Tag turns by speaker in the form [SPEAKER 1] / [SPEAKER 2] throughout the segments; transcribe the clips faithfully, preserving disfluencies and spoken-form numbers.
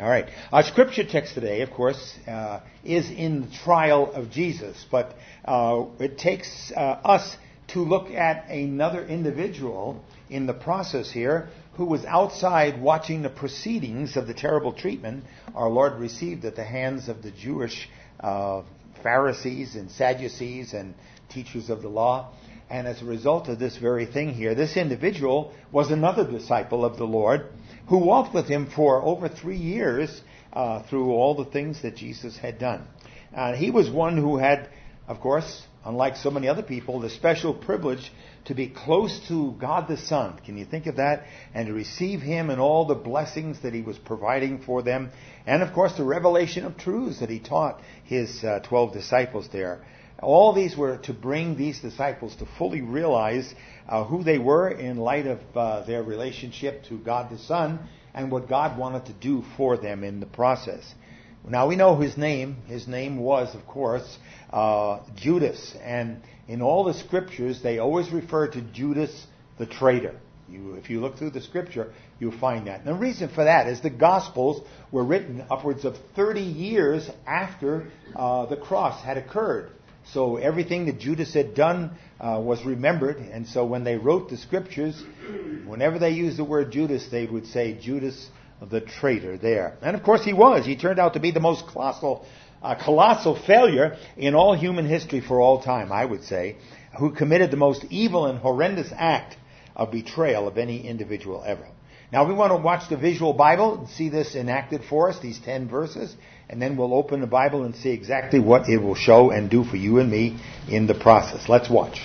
[SPEAKER 1] All right. Our scripture text today, of course, uh, is in the trial of Jesus, but uh, it takes uh, us to look at another individual in the process here who was outside watching the proceedings of the terrible treatment our Lord received at the hands of the Jewish uh, Pharisees and Sadducees and teachers of the law. And as a result of this very thing here, this individual was another disciple of the Lord who walked with him for over three years uh, through all the things that Jesus had done. Uh, he was one who had, of course, unlike so many other people, the special privilege to be close to God the Son. Can you think of that? And to receive Him and all the blessings that He was providing for them. And, of course, the revelation of truths that He taught His uh, twelve disciples there. All these were to bring these disciples to fully realize uh, who they were in light of uh, their relationship to God the Son and what God wanted to do for them in the process. Now we know his name. His name was, of course, uh, Judas. And in all the scriptures, they always refer to Judas the traitor. You, if you look through the scripture, you'll find that. And the reason for that is the Gospels were written upwards of thirty years after uh, the cross had occurred. So everything that Judas had done uh, was remembered. And so when they wrote the scriptures, whenever they used the word Judas, they would say Judas the traitor there. And of course he was. He turned out to be the most colossal, uh, colossal failure in all human history for all time, I would say, who committed the most evil and horrendous act of betrayal of any individual ever. Now we want to watch the visual Bible and see this enacted for us, these ten verses, and then we'll open the Bible and see exactly what it will show and do for you and me in the process. Let's watch.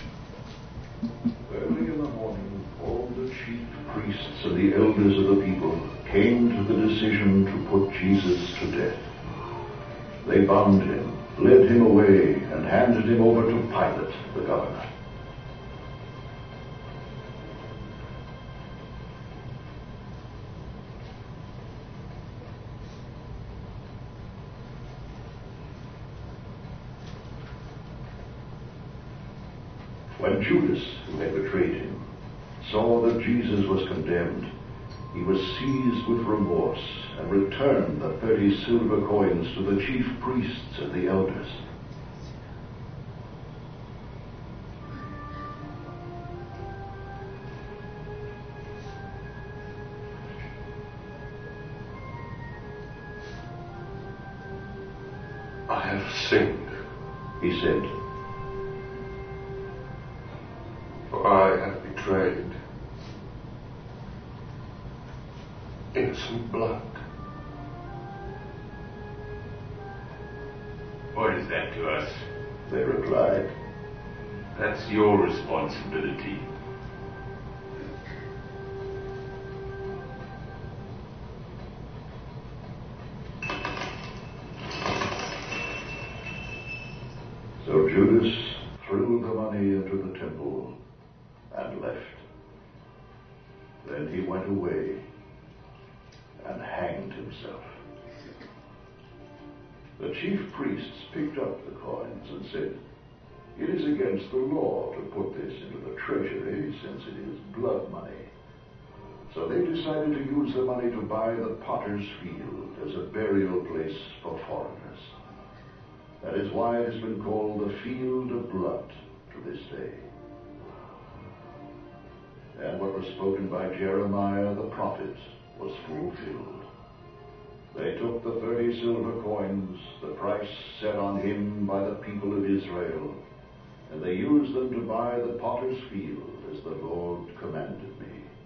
[SPEAKER 2] Early in the morning, all the chief priests and the elders of the people came to the decision to put Jesus to death. They bound him, led him away, and handed him over to Pilate, the governor. When Judas, who had betrayed him, saw that Jesus was condemned, he was seized with remorse and returned the thirty silver coins to the chief priests and the elders.
[SPEAKER 3] I have sinned,
[SPEAKER 2] He said,
[SPEAKER 3] for I have betrayed innocent blood.
[SPEAKER 4] What is that to us?
[SPEAKER 2] they replied.
[SPEAKER 4] That's your responsibility.
[SPEAKER 2] So Judas threw the money into the temple and left. Then he went away and hanged himself. The chief priests picked up the coins and said, "It is against the law to put this into the treasury, since it is blood money." So they decided to use the money to buy the potter's field as a burial place for foreigners. That is why it has been called the Field of Blood to this day. And what was spoken by Jeremiah the prophet was fulfilled. They took the thirty silver coins, the price set on him by the people of Israel, and they used them to buy the potter's field as the Lord commanded me.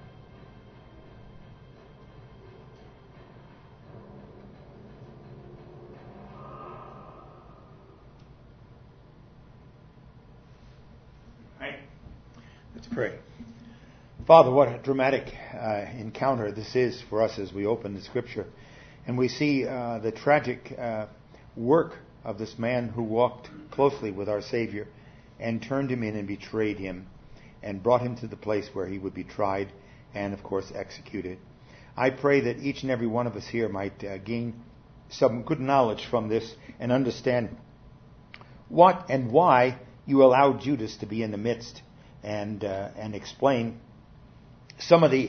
[SPEAKER 1] Right. Let's pray. Father, what a dramatic uh, encounter this is for us as we open the Scripture. And we see uh, the tragic uh, work of this man who walked closely with our Savior and turned him in and betrayed him and brought him to the place where he would be tried and, of course, executed. I pray that each and every one of us here might uh, gain some good knowledge from this and understand what and why you allowed Judas to be in the midst and uh, and explain some of the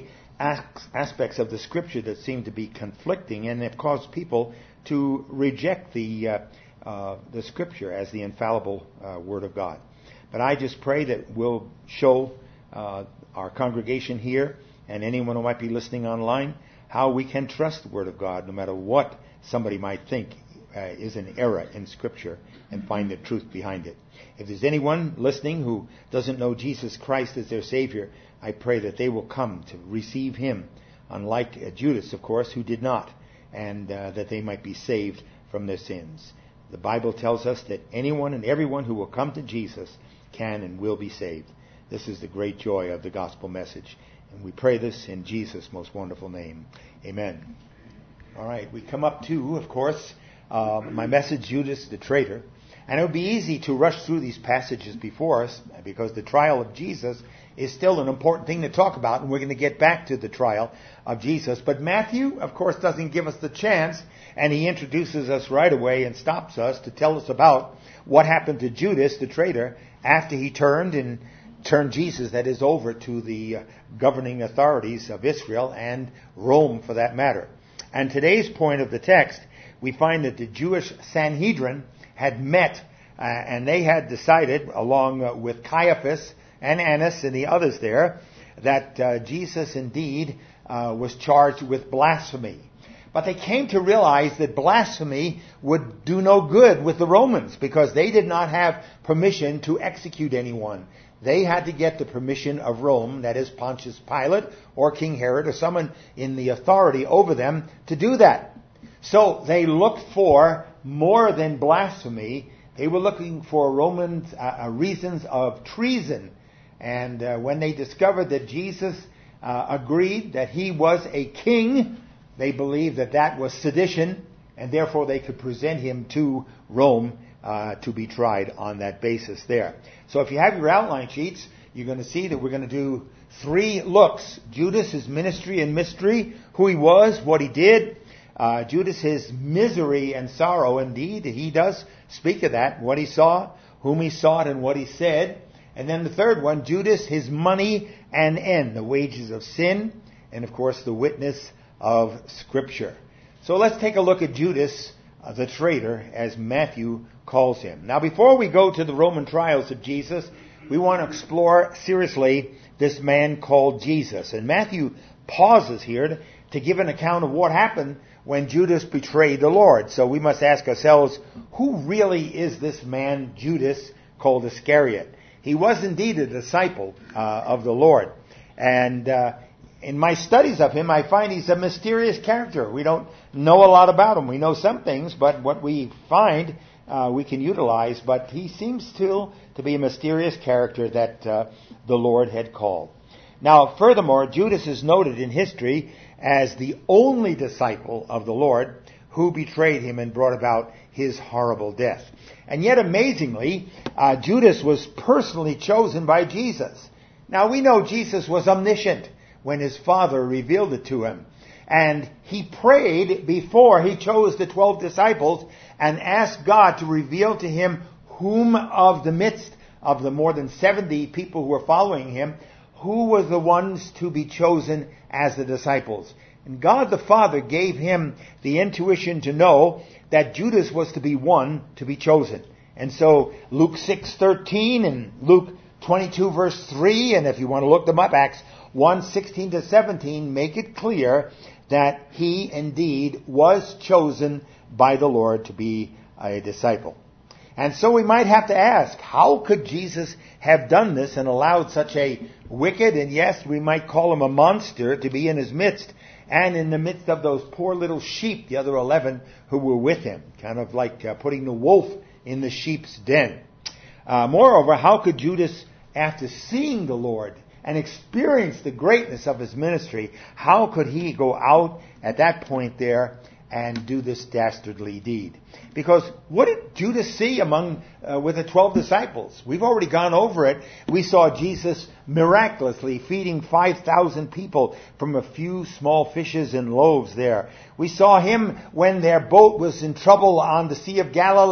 [SPEAKER 1] as- aspects of the Scripture that seem to be conflicting and have caused people to reject the uh, uh, the Scripture as the infallible uh, Word of God. But I just pray that we'll show uh, our congregation here and anyone who might be listening online how we can trust the Word of God no matter what somebody might think uh, is an error in Scripture, and find the truth behind it. If there's anyone listening who doesn't know Jesus Christ as their Savior, I pray that they will come to receive Him, unlike uh, Judas, of course, who did not, and uh, that they might be saved from their sins. The Bible tells us that anyone and everyone who will come to Jesus can and will be saved. This is the great joy of the gospel message. And we pray this in Jesus' most wonderful name. Amen. All right, we come up to, of course, uh, my message, Judas the traitor. And it would be easy to rush through these passages before us because the trial of Jesus is still an important thing to talk about, and we're going to get back to the trial of Jesus. But Matthew, of course, doesn't give us the chance, and he introduces us right away and stops us to tell us about what happened to Judas the traitor after he turned and turned Jesus, that is, over to the uh, governing authorities of Israel and Rome for that matter. And today's point of the text, we find that the Jewish Sanhedrin had met uh, and they had decided, along uh, with Caiaphas and Annas and the others there, that uh, Jesus indeed uh, was charged with blasphemy. But they came to realize that blasphemy would do no good with the Romans because they did not have permission to execute anyone. They had to get the permission of Rome, that is Pontius Pilate or King Herod or someone in the authority over them to do that. So they looked for more than blasphemy. They were looking for Roman uh, reasons of treason. And uh, when they discovered that Jesus uh, agreed that he was a king, they believed that that was sedition, and therefore they could present him to Rome uh, to be tried on that basis there. So if you have your outline sheets, you're going to see that we're going to do three looks. Judas, his ministry and mystery, who he was, what he did. Uh, Judas, his misery and sorrow, indeed. He does speak of that, what he saw, whom he sought, and what he said. And then the third one, Judas, his money and end, the wages of sin, and of course the witness of Scripture. So let's take a look at Judas, uh, the traitor, as Matthew calls him. Now before we go to the Roman trials of Jesus, we want to explore seriously this man called Jesus. And Matthew pauses here to, to give an account of what happened when Judas betrayed the Lord. So we must ask ourselves, who really is this man Judas called Iscariot? He was indeed a disciple uh, of the Lord. And uh, in my studies of him, I find he's a mysterious character. We don't know a lot about him. We know some things, but what we find uh, we can utilize. But he seems still to be a mysterious character that uh, the Lord had called. Now, furthermore, Judas is noted in history as the only disciple of the Lord who betrayed him and brought about his horrible death. And yet, amazingly, uh, Judas was personally chosen by Jesus. Now, we know Jesus was omniscient when his Father revealed it to him. And he prayed before he chose the twelve disciples and asked God to reveal to him whom of the midst of the more than seventy people who were following him, who was the ones to be chosen as the disciples. And God the Father gave him the intuition to know that Judas was to be one to be chosen. And so Luke six thirteen and Luke twenty-two verse three, and if you want to look them up, Acts one sixteen to seventeen, make it clear that he indeed was chosen by the Lord to be a disciple. And so we might have to ask, how could Jesus have done this and allowed such a wicked, and yes, we might call him a monster, to be in his midst, and in the midst of those poor little sheep, the other eleven who were with him, kind of like uh, putting the wolf in the sheep's den. Uh, moreover, how could Judas, after seeing the Lord and experience the greatness of his ministry, how could he go out at that point there and do this dastardly deed? Because what did Judas see among uh, with the twelve disciples? We've already gone over it. We saw Jesus miraculously feeding five thousand people from a few small fishes and loaves there. We saw him when their boat was in trouble on the Sea of Galilee,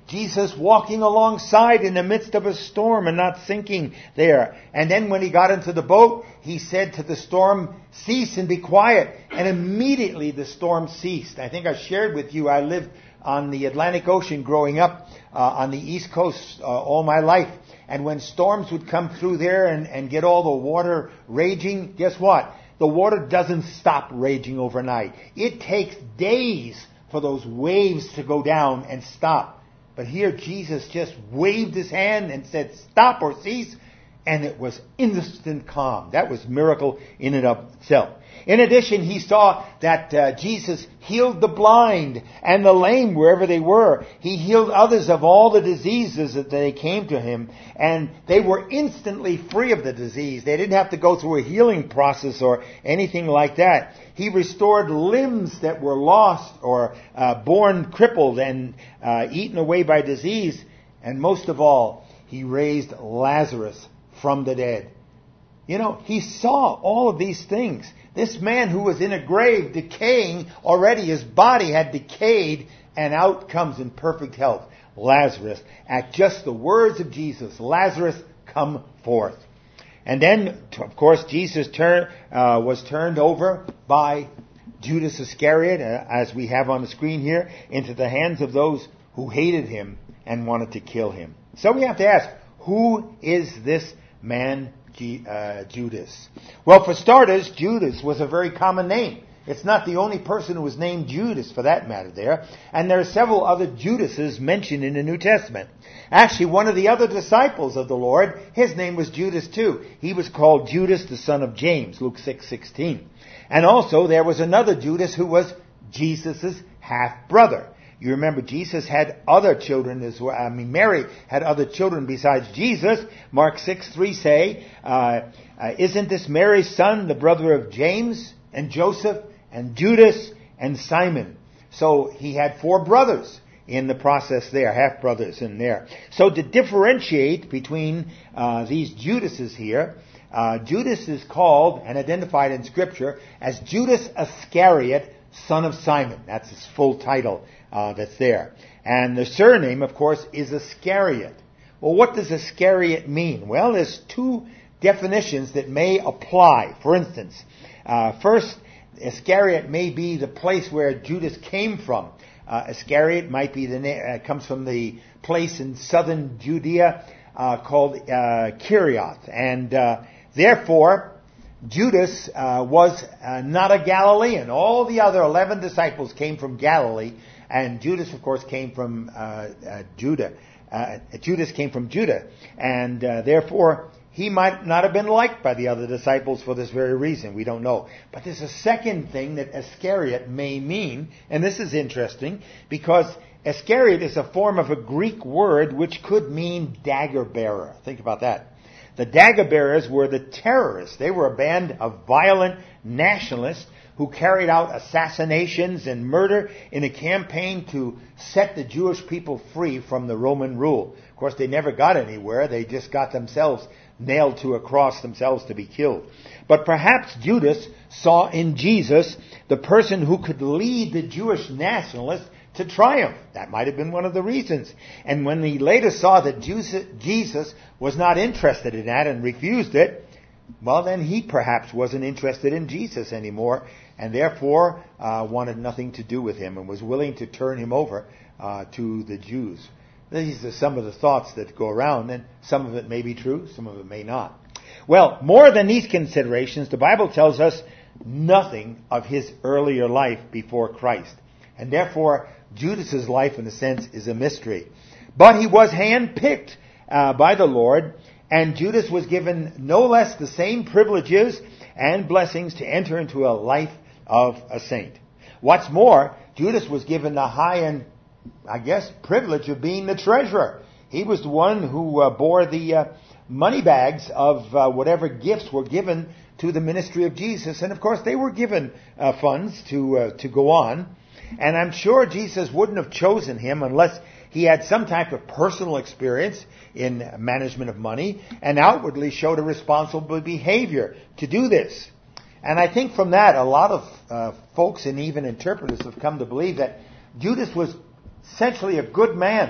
[SPEAKER 1] Jesus walking alongside in the midst of a storm and not sinking there. And then when he got into the boat, he said to the storm, cease and be quiet. And immediately the storm ceased. I think I shared with you, I lived on the Atlantic Ocean growing up uh, on the East Coast uh, all my life. And when storms would come through there and, and get all the water raging, guess what? The water doesn't stop raging overnight. It takes days for those waves to go down and stop. But here Jesus just waved his hand and said, stop or cease. And it was instant calm. That was miracle in and of itself. In addition, he saw that uh, Jesus healed the blind and the lame wherever they were. He healed others of all the diseases that they came to him. And they were instantly free of the disease. They didn't have to go through a healing process or anything like that. He restored limbs that were lost or uh, born crippled and uh, eaten away by disease. And most of all, he raised Lazarus from the dead. You know, he saw all of these things. This man who was in a grave decaying already, his body had decayed, and out comes in perfect health Lazarus. At just the words of Jesus, Lazarus, come forth. And then, of course, Jesus turn, uh, was turned over by Judas Iscariot, uh, as we have on the screen here, into the hands of those who hated him and wanted to kill him. So we have to ask, who is this man G, uh, Judas? Well, for starters, Judas was a very common name. It's not the only person who was named Judas, for that matter, there. And there are several other Judases mentioned in the New Testament. Actually, one of the other disciples of the Lord, his name was Judas too. He was called Judas, the son of James, Luke six sixteen. And also, there was another Judas who was Jesus' half-brother. You remember Jesus had other children as well. I mean, Mary had other children besides Jesus. Mark six three say, uh, uh, isn't this Mary's son, the brother of James and Joseph and Judas and Simon? So he had four brothers in the process there, half-brothers in there. So to differentiate between uh, these Judases here, uh, Judas is called and identified in Scripture as Judas Iscariot, son of Simon. That's his full title. Uh, that's there. And the surname, of course, is Iscariot. Well, what does Iscariot mean? Well, there's two definitions that may apply. For instance, uh, first, Iscariot may be the place where Judas came from. Uh, Iscariot might be the na- uh, comes from the place in southern Judea uh, called uh, Kirioth, and uh, therefore Judas uh, was uh, not a Galilean. All the other eleven disciples came from Galilee. And Judas, of course, came from uh, uh, Judah. Uh, Judas came from Judah. And uh, therefore, he might not have been liked by the other disciples for this very reason. We don't know. But there's a second thing that Iscariot may mean. And this is interesting because Iscariot is a form of a Greek word which could mean dagger bearer. Think about that. The dagger bearers were the terrorists. They were a band of violent nationalists who carried out assassinations and murder in a campaign to set the Jewish people free from the Roman rule. Of course, they never got anywhere. They just got themselves nailed to a cross themselves to be killed. But perhaps Judas saw in Jesus the person who could lead the Jewish nationalists to triumph. That might have been one of the reasons. And when he later saw that Jesus was not interested in that and refused it, well, then he perhaps wasn't interested in Jesus anymore, and therefore uh, wanted nothing to do with him and was willing to turn him over uh, to the Jews. These are some of the thoughts that go around, and some of it may be true, some of it may not. Well, more than these considerations, the Bible tells us nothing of his earlier life before Christ. And therefore, Judas's life, in a sense, is a mystery. But he was handpicked uh, by the Lord, and Judas was given no less the same privileges and blessings to enter into a life of a saint. What's more, Judas was given the high and, I guess, privilege of being the treasurer. He was the one who uh, bore the uh, money bags of uh, whatever gifts were given to the ministry of Jesus. And of course, they were given uh, funds to uh, to go on. And I'm sure Jesus wouldn't have chosen him unless he had some type of personal experience in management of money and outwardly showed a responsible behavior to do this. And I think from that, a lot of uh, folks and even interpreters have come to believe that Judas was essentially a good man.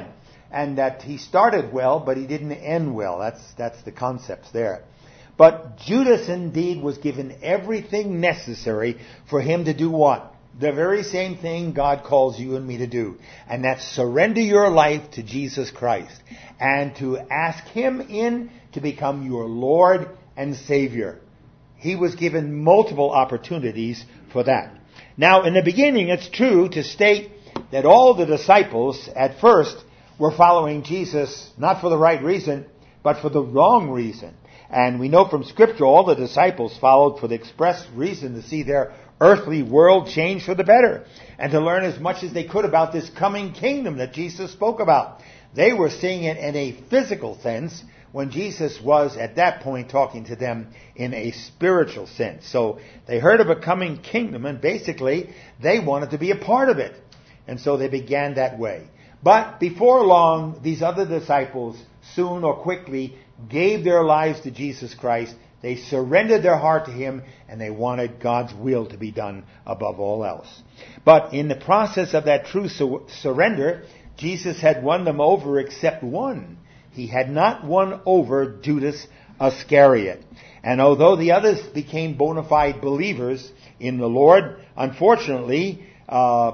[SPEAKER 1] and that he started well, but he didn't end well. That's, that's the concepts there. But Judas indeed was given everything necessary for him to do what? The very same thing God calls you and me to do. And that's surrender your life to Jesus Christ. And to ask Him in to become your Lord and Savior. He was given multiple opportunities for that. Now, in the beginning, it's true to state that all the disciples at first were following Jesus, not for the right reason, but for the wrong reason. And we know from Scripture all the disciples followed for the express reason to see their earthly world change for the better and to learn as much as they could about this coming kingdom that Jesus spoke about. They were seeing it in a physical sense when Jesus was at that point talking to them in a spiritual sense. So they heard of a coming kingdom and basically they wanted to be a part of it. And so they began that way. But before long, these other disciples soon or quickly gave their lives to Jesus Christ. They surrendered their heart to Him, and they wanted God's will to be done above all else. But in the process of that true su- surrender, Jesus had won them over except one. He had not won over Judas Iscariot. And although the others became bona fide believers in the Lord, unfortunately, uh,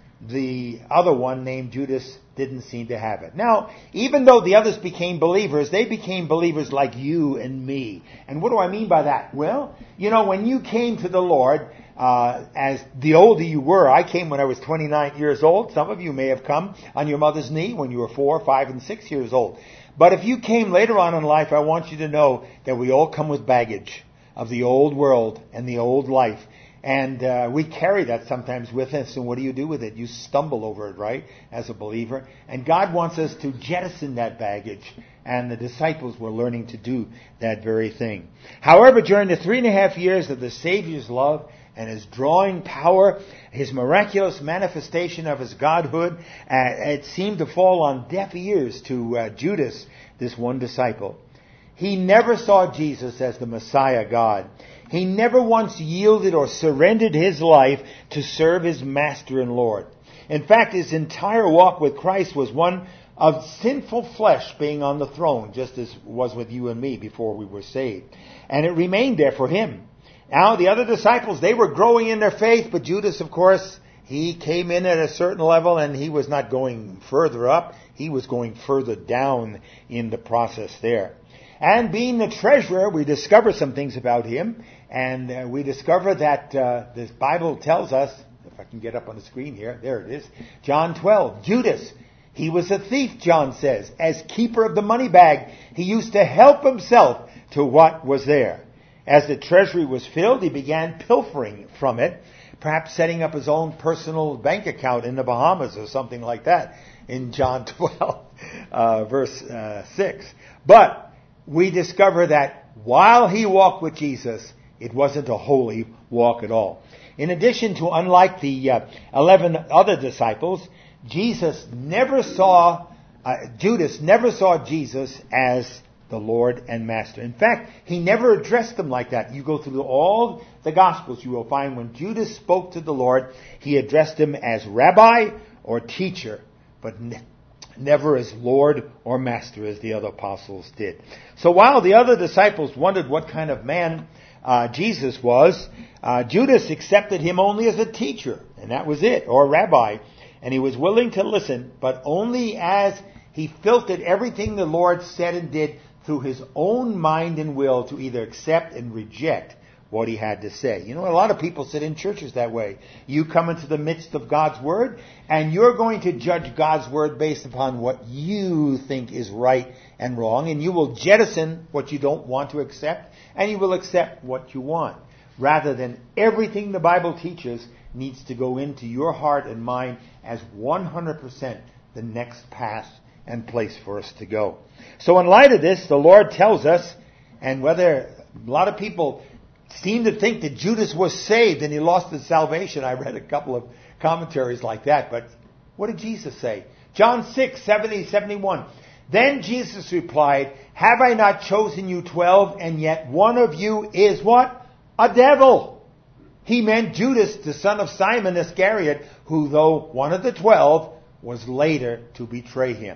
[SPEAKER 1] the other one named Judas didn't seem to have it. Now, even though the others became believers, they became believers like you and me. And what do I mean by that? Well, you know, when you came to the Lord, uh, as the older you were, I came when I was twenty-nine years old. Some of you may have come on your mother's knee when you were four, five, and six years old. But if you came later on in life, I want you to know that we all come with baggage of the old world and the old life. And uh, we carry that sometimes with us. And what do you do with it? You stumble over it, right, as a believer. And God wants us to jettison that baggage. And the disciples were learning to do that very thing. However, during the three and a half years of the Savior's love and His drawing power, His miraculous manifestation of His Godhood, uh, it seemed to fall on deaf ears to uh, Judas, this one disciple. He never saw Jesus as the Messiah God. He never once yielded or surrendered his life to serve his Master and Lord. In fact, his entire walk with Christ was one of sinful flesh being on the throne, just as was with you and me before we were saved. And it remained there for him. Now, the other disciples, they were growing in their faith, but Judas, of course, he came in at a certain level and he was not going further up. He was going further down in the process there. And being the treasurer, we discover some things about him. And uh, we discover that uh, the Bible tells us, if I can get up on the screen here, there it is, John twelve, Judas, he was a thief, John says. As keeper of the money bag, he used to help himself to what was there. As the treasury was filled, he began pilfering from it, perhaps setting up his own personal bank account in the Bahamas or something like that in John twelve, uh, verse uh, six. But we discover that while he walked with Jesus, it wasn't a holy walk at all. In addition to, unlike the uh, eleven other disciples, Jesus never saw, uh, Judas never saw Jesus as the Lord and Master. In fact, he never addressed them like that. You go through all the Gospels, you will find when Judas spoke to the Lord, he addressed him as Rabbi or teacher, but ne- never as Lord or Master as the other apostles did. So while the other disciples wondered what kind of man uh, Jesus was, uh, Judas accepted him only as a teacher, and that was it, or rabbi. And he was willing to listen, but only as he filtered everything the Lord said and did through his own mind and will to either accept and reject what he had to say. You know, a lot of people sit in churches that way. You come into the midst of God's Word, and you're going to judge God's Word based upon what you think is right and wrong, and you will jettison what you don't want to accept, and you will accept what you want, rather than everything the Bible teaches needs to go into your heart and mind as one hundred percent the next path and place for us to go. So in light of this, the Lord tells us, and whether a lot of people seem to think that Judas was saved and he lost his salvation. I read a couple of commentaries like that, but what did Jesus say? John six, seventy, seventy-one. Then Jesus replied, have I not chosen you twelve, and yet one of you is what? A devil. He meant Judas, the son of Simon Iscariot, who, though one of the twelve, was later to betray him.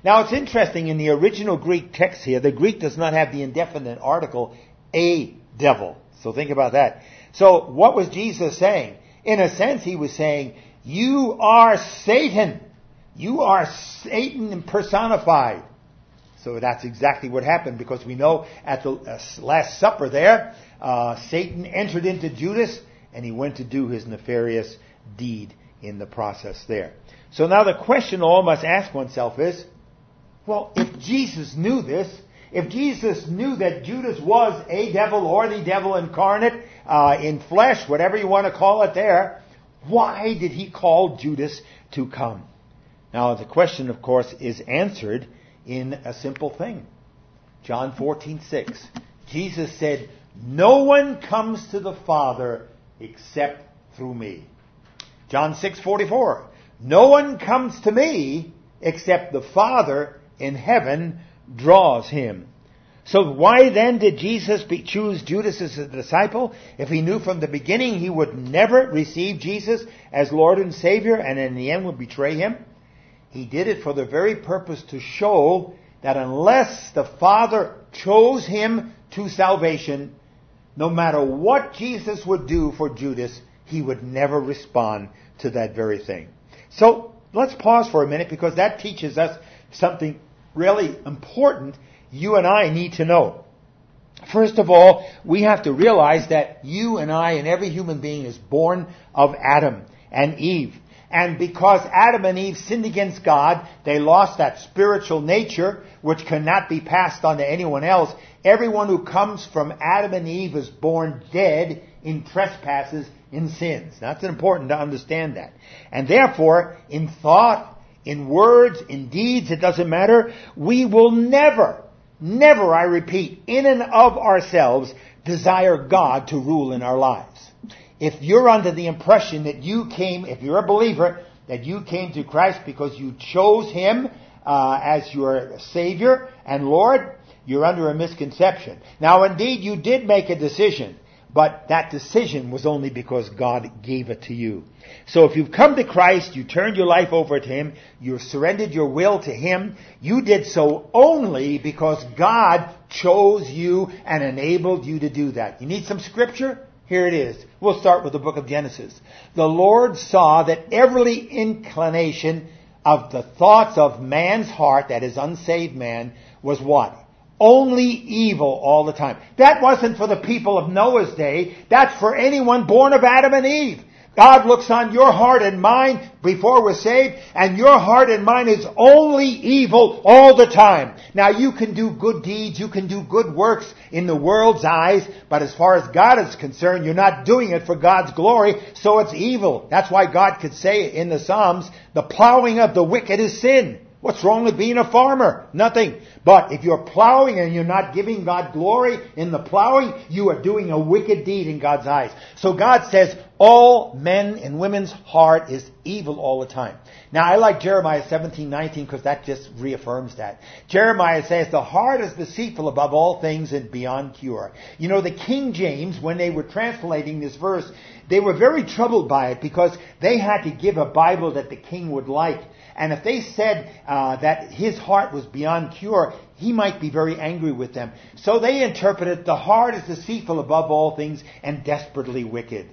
[SPEAKER 1] Now it's interesting, in the original Greek text here, the Greek does not have the indefinite article, a devil. So think about that. So what was Jesus saying? In a sense, he was saying, you are Satan. You are Satan personified. So that's exactly what happened, because we know at the Last Supper there, uh, Satan entered into Judas and he went to do his nefarious deed in the process there. So now the question all must ask oneself is, well, if Jesus knew this, if Jesus knew that Judas was a devil or the devil incarnate uh, in flesh, whatever you want to call it there, why did he call Judas to come? Now the question, of course, is answered in a simple thing. John fourteen six. Jesus said, no one comes to the Father except through me. John six forty-four. No one comes to me except the Father in heaven draws him. So why then did Jesus be, choose Judas as a disciple if he knew from the beginning he would never receive Jesus as Lord and Savior and in the end would betray him? He did it for the very purpose to show that unless the Father chose him to salvation, no matter what Jesus would do for Judas, he would never respond to that very thing. So let's pause for a minute, because that teaches us something really important you and I need to know. First of all, we have to realize that you and I and every human being is born of Adam and Eve. And because Adam and Eve sinned against God, they lost that spiritual nature which cannot be passed on to anyone else. Everyone who comes from Adam and Eve is born dead in trespasses, in sins. That's important to understand that. And therefore, in thought, in words, in deeds, it doesn't matter, we will never, never, I repeat, in and of ourselves, desire God to rule in our lives. If you're under the impression that you came, if you're a believer, that you came to Christ because you chose Him uh, as your Savior and Lord, you're under a misconception. Now, indeed, you did make a decision, but that decision was only because God gave it to you. So if you've come to Christ, you turned your life over to Him, you've surrendered your will to Him, you did so only because God chose you and enabled you to do that. You need some scripture? Here it is. We'll start with the book of Genesis. The Lord saw that every inclination of the thoughts of man's heart, that is unsaved man, was what? Only evil all the time. That wasn't for the people of Noah's day. That's for anyone born of Adam and Eve. God looks on your heart and mind before we're saved, and your heart and mind is only evil all the time. Now, you can do good deeds, you can do good works in the world's eyes, but as far as God is concerned, you're not doing it for God's glory, so it's evil. That's why God could say in the Psalms, the plowing of the wicked is sin. What's wrong with being a farmer? Nothing. But if you're plowing and you're not giving God glory in the plowing, you are doing a wicked deed in God's eyes. So God says all men and women's heart is evil all the time. Now I like Jeremiah seventeen nineteen because that just reaffirms that. Jeremiah says the heart is deceitful above all things and beyond cure. You know, the King James, when they were translating this verse, they were very troubled by it because they had to give a Bible that the king would like. And if they said uh, that his heart was beyond cure, he might be very angry with them. So they interpreted, the heart is deceitful above all things and desperately wicked.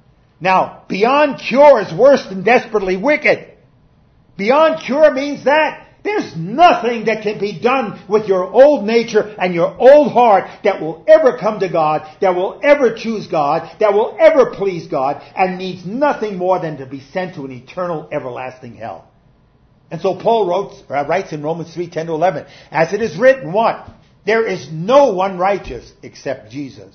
[SPEAKER 1] Now, beyond cure is worse than desperately wicked. Beyond cure means that there's nothing that can be done with your old nature and your old heart that will ever come to God, that will ever choose God, that will ever please God, and needs nothing more than to be sent to an eternal, everlasting hell. And so Paul wrote, uh, writes in Romans three ten to eleven, as it is written, what? There is no one righteous except Jesus.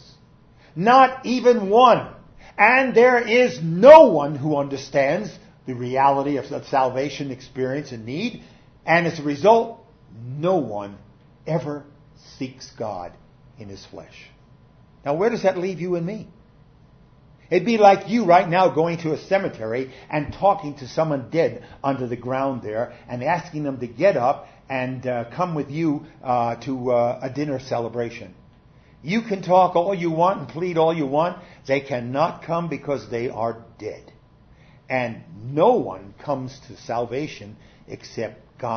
[SPEAKER 1] Not even one. And there is no one who understands the reality of salvation, experience, and need. And as a result, no one ever seeks God in his flesh. Now, where does that leave you and me? It'd be like you right now going to a cemetery and talking to someone dead under the ground there and asking them to get up and uh, come with you uh, to uh, a dinner celebration. You can talk all you want and plead all you want. They cannot come because they are dead. And no one comes to salvation except God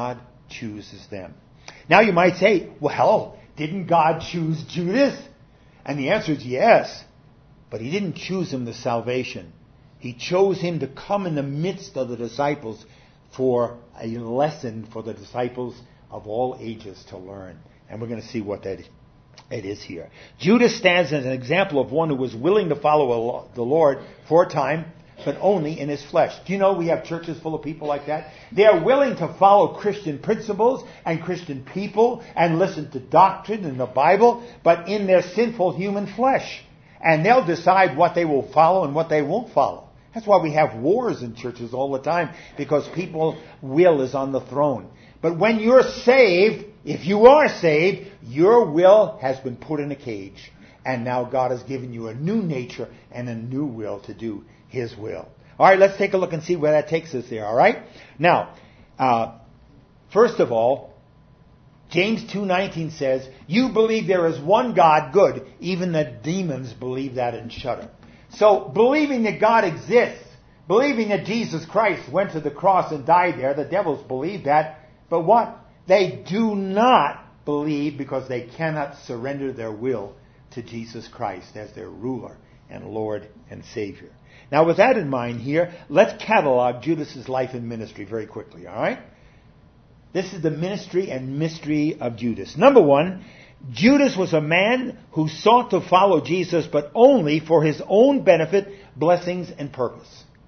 [SPEAKER 1] chooses them. Now you might say, well, didn't God choose Judas? And the answer is yes. But he didn't choose him to salvation. He chose him to come in the midst of the disciples for a lesson for the disciples of all ages to learn. And we're going to see what that it is here. Judas stands as an example of one who was willing to follow the Lord for a time, but only in his flesh. Do you know we have churches full of people like that? They are willing to follow Christian principles and Christian people and listen to doctrine and the Bible, but in their sinful human flesh. And they'll decide what they will follow and what they won't follow. That's why we have wars in churches all the time, because people's will is on the throne. But when you're saved, if you are saved, your will has been put in a cage. And now God has given you a new nature and a new will to do His will. All right, let's take a look and see where that takes us there, all right? Now, uh, first of all, James two nineteen says, you believe there is one God, good. Even the demons believe that and shudder. So, believing that God exists, believing that Jesus Christ went to the cross and died there, the devils believe that. But what? They do not believe because they cannot surrender their will to Jesus Christ as their ruler and Lord and Savior. Now, with that in mind here, let's catalog Judas's life and ministry very quickly, all right? This is the ministry and mystery of Judas. Number one, Judas was a man who sought to follow Jesus, but only for his own benefit, blessings, and purpose.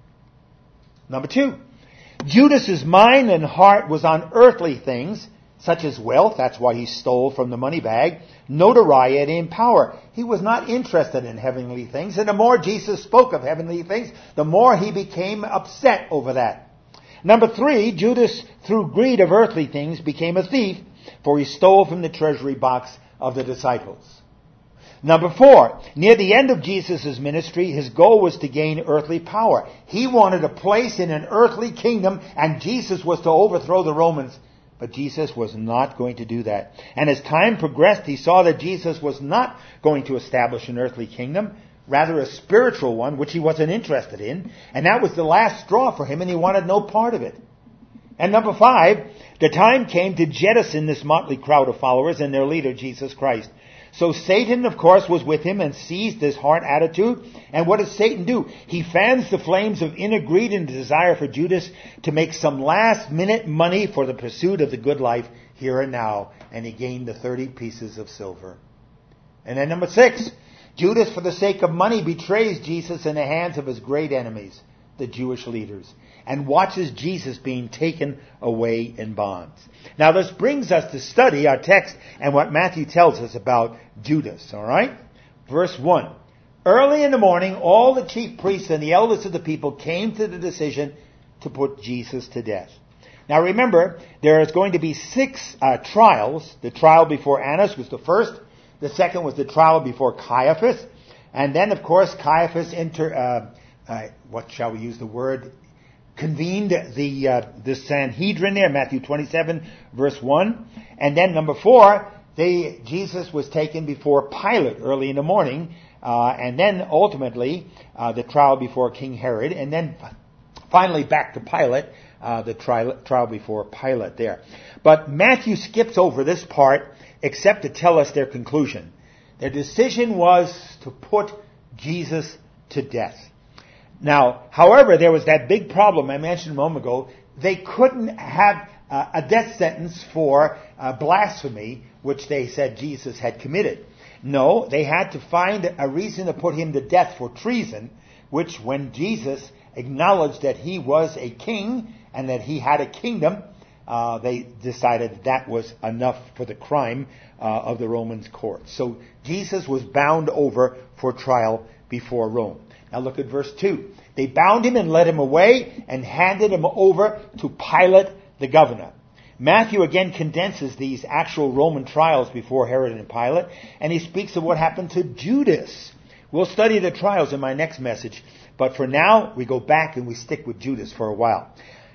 [SPEAKER 1] Number two, Judas's mind and heart was on earthly things, such as wealth, that's why he stole from the money bag, notoriety and power. He was not interested in heavenly things, and the more Jesus spoke of heavenly things, the more he became upset over that. Number three, Judas, through greed of earthly things, became a thief, for he stole from the treasury box of the disciples. Number four, near the end of Jesus' ministry, his goal was to gain earthly power. He wanted a place in an earthly kingdom, and Jesus was to overthrow the Romans. But Jesus was not going to do that. And as time progressed, he saw that Jesus was not going to establish an earthly kingdom, rather a spiritual one, which he wasn't interested in. And that was the last straw for him, and he wanted no part of it. And number five, the time came to jettison this motley crowd of followers and their leader, Jesus Christ. So Satan, of course, was with him and seized his heart attitude. And what does Satan do? He fans the flames of inner greed and desire for Judas to make some last-minute money for the pursuit of the good life here and now. And he gained the thirty pieces of silver. And then number six, Judas, for the sake of money, betrays Jesus in the hands of his great enemies, the Jewish leaders, and watches Jesus being taken away in bonds. Now this brings us to study our text and what Matthew tells us about Judas, all right? Verse one. Early in the morning, all the chief priests and the elders of the people came to the decision to put Jesus to death. Now remember, there is going to be six uh, trials. The trial before Annas was the first. The second was the trial before Caiaphas. And then, of course, Caiaphas inter, uh, uh, what shall we use the word, convened the uh, the Sanhedrin there, Matthew twenty-seven, verse one. And then number four, they, Jesus was taken before Pilate early in the morning. Uh, and then ultimately, uh, the trial before King Herod. And then finally back to Pilate, uh, the trial, trial before Pilate there. But Matthew skips over this part except to tell us their conclusion. Their decision was to put Jesus to death. Now, however, there was that big problem I mentioned a moment ago. They couldn't have uh, a death sentence for uh, blasphemy, which they said Jesus had committed. No, they had to find a reason to put him to death for treason, which when Jesus acknowledged that he was a king and that he had a kingdom, uh, they decided that was enough for the crime uh, of the Roman court. So Jesus was bound over for trial before Rome. Now look at verse two. They bound him and led him away and handed him over to Pilate the governor. Matthew again condenses these actual Roman trials before Herod and Pilate, and he speaks of what happened to Judas. We'll study the trials in my next message, but for now we go back and we stick with Judas for a while.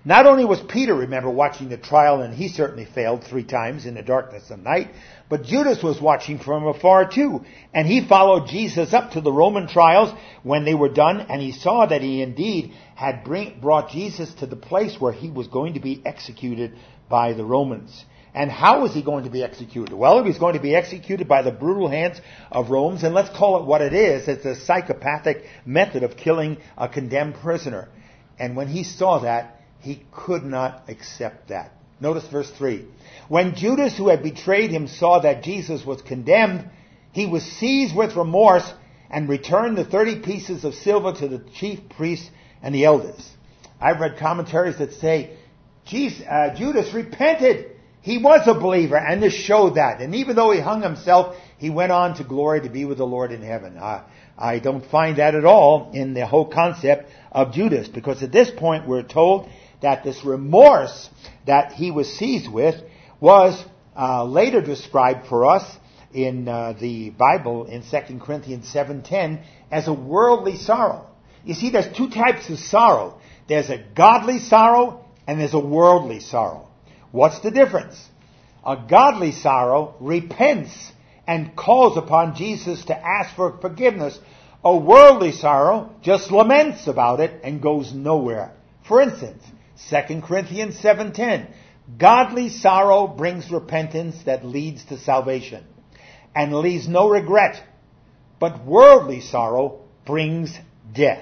[SPEAKER 1] Not only was Peter, remember, watching the trial, and he certainly failed three times in the darkness of night, but Judas was watching from afar too. And he followed Jesus up to the Roman trials when they were done, and he saw that he indeed had bring, brought Jesus to the place where he was going to be executed by the Romans. And how was he going to be executed? Well, he was going to be executed by the brutal hands of Romans, and let's call it what it is. It's a psychopathic method of killing a condemned prisoner. And when he saw that, he could not accept that. Notice verse three. When Judas, who had betrayed him, saw that Jesus was condemned, he was seized with remorse and returned the thirty pieces of silver to the chief priests and the elders. I've read commentaries that say Jesus, uh, Judas repented. He was a believer, and this showed that. And even though he hung himself, he went on to glory to be with the Lord in heaven. Uh, I don't find that at all in the whole concept of Judas, because at this point we're told that this remorse that he was seized with was uh, later described for us in uh, the Bible in Second Corinthians seven ten as a worldly sorrow. You see, there's two types of sorrow. There's a godly sorrow and there's a worldly sorrow. What's the difference? A godly sorrow repents and calls upon Jesus to ask for forgiveness. A worldly sorrow just laments about it and goes nowhere. For instance, Second Corinthians seven ten. Godly sorrow brings repentance that leads to salvation and leaves no regret. But worldly sorrow brings death.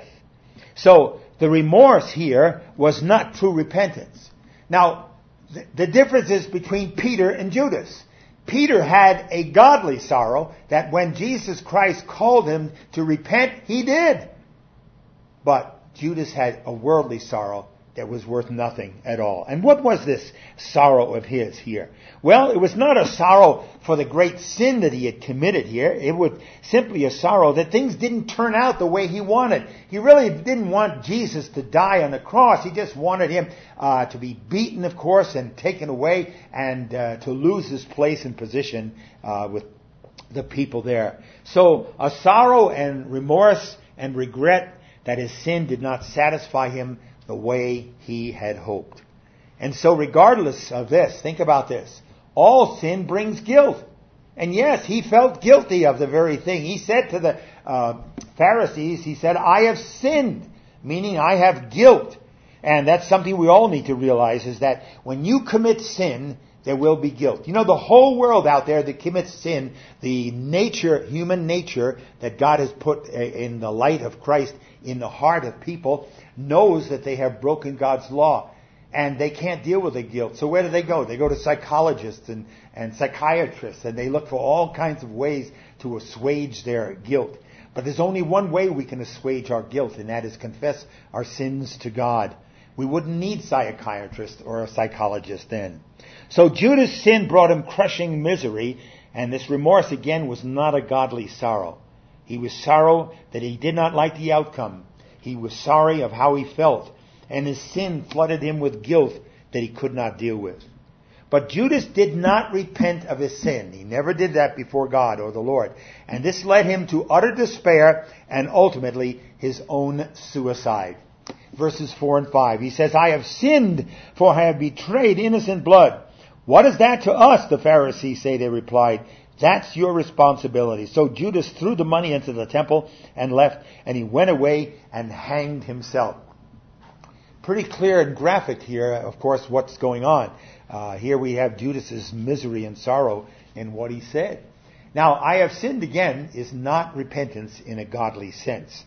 [SPEAKER 1] So the remorse here was not true repentance. Now, th- the difference is between Peter and Judas. Peter had a godly sorrow that when Jesus Christ called him to repent, he did. But Judas had a worldly sorrow that was worth nothing at all. And what was this sorrow of his here? Well, it was not a sorrow for the great sin that he had committed here. It was simply a sorrow that things didn't turn out the way he wanted. He really didn't want Jesus to die on the cross. He just wanted him uh, to be beaten, of course, and taken away, and uh, to lose his place and position uh, with the people there. So a sorrow and remorse and regret that his sin did not satisfy him the way he had hoped. And so regardless of this, think about this. All sin brings guilt. And yes, he felt guilty of the very thing. He said to the uh, Pharisees, he said, I have sinned, meaning I have guilt. And that's something we all need to realize, is that when you commit sin, there will be guilt. You know, the whole world out there that commits sin, the nature, human nature that God has put in the light of Christ in the heart of people, knows that they have broken God's law. And they can't deal with the guilt. So where do they go? They go to psychologists and, and psychiatrists, and they look for all kinds of ways to assuage their guilt. But there's only one way we can assuage our guilt, and that is confess our sins to God. We wouldn't need psychiatrist or a psychologist then. So Judas' sin brought him crushing misery, and this remorse again was not a godly sorrow. He was sorrow that he did not like the outcome. He was sorry of how he felt, and his sin flooded him with guilt that he could not deal with. But Judas did not repent of his sin. He never did that before God or the Lord. And this led him to utter despair and ultimately his own suicide. Verses four and five. He says, I have sinned, for I have betrayed innocent blood. What is that to us? The Pharisees say, they replied. That's your responsibility. So Judas threw the money into the temple and left, and he went away and hanged himself. Pretty clear and graphic here, of course, what's going on. Uh, here we have Judas's misery and sorrow in what he said. Now, I have sinned again is not repentance in a godly sense.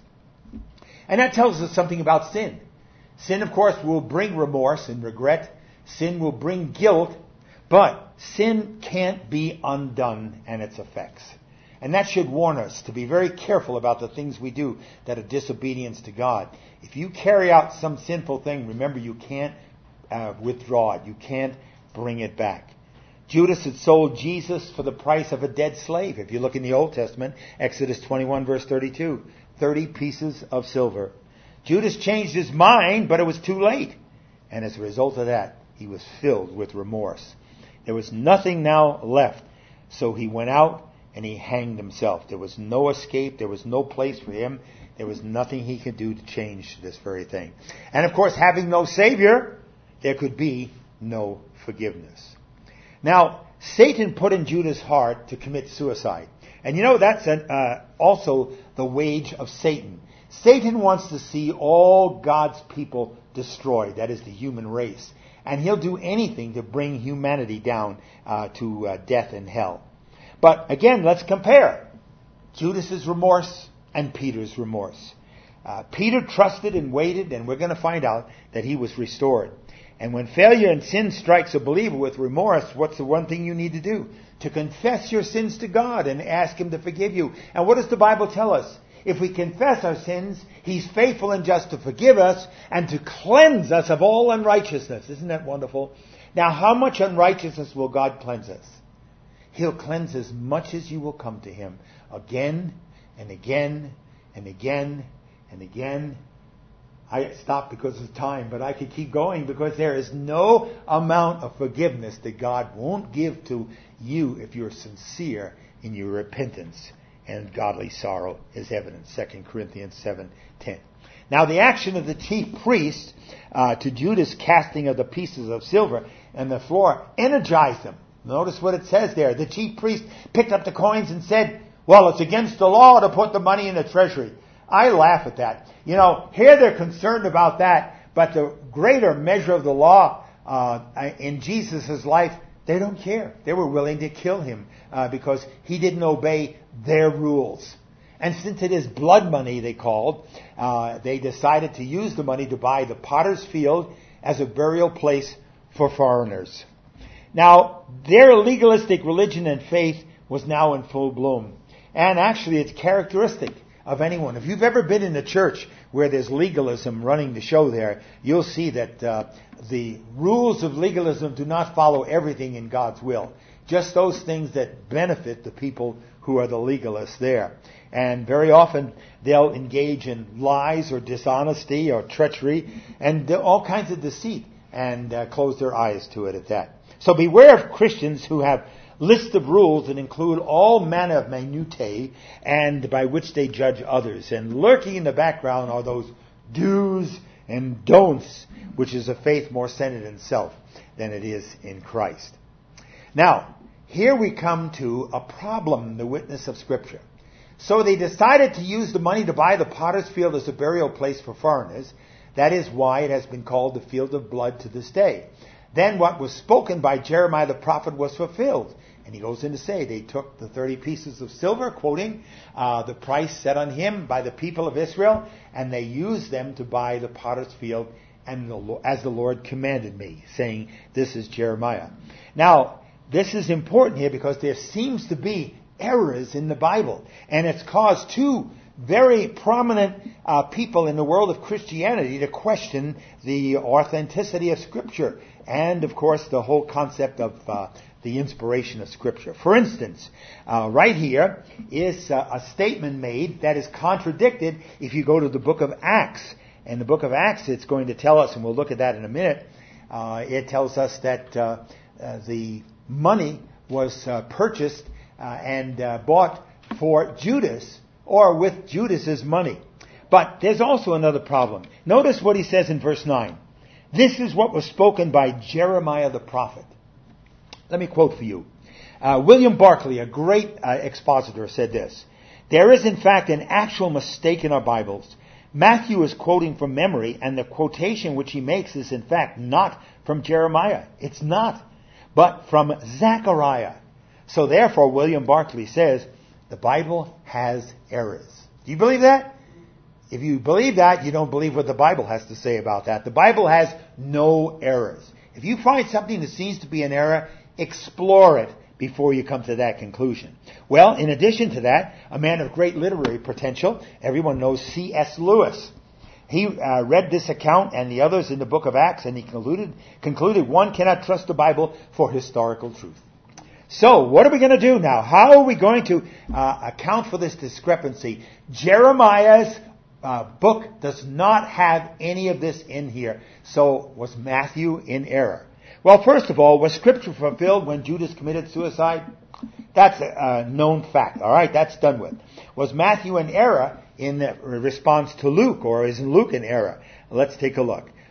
[SPEAKER 1] And that tells us something about sin. Sin, of course, will bring remorse and regret. Sin will bring guilt. But sin can't be undone and its effects. And that should warn us to be very careful about the things we do that are disobedience to God. If you carry out some sinful thing, remember you can't uh, withdraw it. You can't bring it back. Judas had sold Jesus for the price of a dead slave. If you look in the Old Testament, Exodus twenty-one verse thirty-two, thirty pieces of silver. Judas changed his mind, but it was too late. And as a result of that, he was filled with remorse. There was nothing now left. So he went out and he hanged himself. There was no escape. There was no place for him. There was nothing he could do to change this very thing. And of course, having no Savior, there could be no forgiveness. Now, Satan put in Judas' heart to commit suicide. And you know, that's an, uh, also the wage of Satan. Satan wants to see all God's people destroyed, that is the human race. And he'll do anything to bring humanity down uh, to uh, death and hell. But again, let's compare Judas's remorse and Peter's remorse. Uh, Peter trusted and waited, and we're going to find out that he was restored. And when failure and sin strikes a believer with remorse, what's the one thing you need to do? To confess your sins to God and ask Him to forgive you. And what does the Bible tell us? If we confess our sins, He's faithful and just to forgive us and to cleanse us of all unrighteousness. Isn't that wonderful? Now, how much unrighteousness will God cleanse us? He'll cleanse as much as you will come to Him again and again and again and again. I stopped because of time, but I could keep going because there is no amount of forgiveness that God won't give to you if you're sincere in your repentance, and godly sorrow is evident. Second Corinthians seven ten. Now the action of the chief priest uh, to Judas' casting of the pieces of silver on the floor energized him. Notice what it says there. The chief priest picked up the coins and said, well, it's against the law to put the money in the treasury. I laugh at that. You know, here they're concerned about that, but the greater measure of the law uh, in Jesus' life, they don't care. They were willing to kill him uh, because he didn't obey their rules. And since it is blood money, they called, uh, they decided to use the money to buy the potter's field as a burial place for foreigners. Now, their legalistic religion and faith was now in full bloom. And actually, it's characteristic of anyone. If you've ever been in a church where there's legalism running the show there, you'll see that uh, the rules of legalism do not follow everything in God's will. Just those things that benefit the people who are the legalists there. And very often they'll engage in lies or dishonesty or treachery and all kinds of deceit and uh, close their eyes to it at that. So beware of Christians who have lists of rules that include all manner of minutiae and by which they judge others. And lurking in the background are those do's and don'ts, which is a faith more centered in self than it is in Christ. Now, here we come to a problem in the witness of Scripture. So they decided to use the money to buy the potter's field as a burial place for foreigners. That is why it has been called the field of blood to this day. Then what was spoken by Jeremiah the prophet was fulfilled. And he goes in to say, they took the thirty pieces of silver, quoting uh, the price set on him by the people of Israel, and they used them to buy the potter's field and the, as the Lord commanded me, saying, this is Jeremiah. Now, this is important here because there seems to be errors in the Bible, and it's caused two very prominent uh, people in the world of Christianity to question the authenticity of Scripture and, of course, the whole concept of uh, the inspiration of Scripture. For instance, uh, right here is uh, a statement made that is contradicted if you go to the book of Acts. In the book of Acts, it's going to tell us, and we'll look at that in a minute, uh, it tells us that uh, uh, the money was uh, purchased uh, and uh, bought for Judas, or with Judas's money. But there's also another problem. Notice what he says in verse nine. This is what was spoken by Jeremiah the prophet. Let me quote for you. Uh, William Barclay, a great uh, expositor, said this. There is in fact an actual mistake in our Bibles. Matthew is quoting from memory, and the quotation which he makes is in fact not from Jeremiah. It's not, but from Zechariah. So therefore, William Barclay says, the Bible has errors. Do you believe that? If you believe that, you don't believe what the Bible has to say about that. The Bible has no errors. If you find something that seems to be an error, explore it before you come to that conclusion. Well, in addition to that, a man of great literary potential, everyone knows C S Lewis. He uh, read this account and the others in the book of Acts, and he concluded, concluded one cannot trust the Bible for historical truth. So, what are we going to do now? How are we going to uh, account for this discrepancy? Jeremiah's uh, book does not have any of this in here. So, was Matthew in error? Well, first of all, was Scripture fulfilled when Judas committed suicide? That's a, a known fact. All right, that's done with. Was Matthew in error in response to Luke, or is Luke in error? Let's take a look.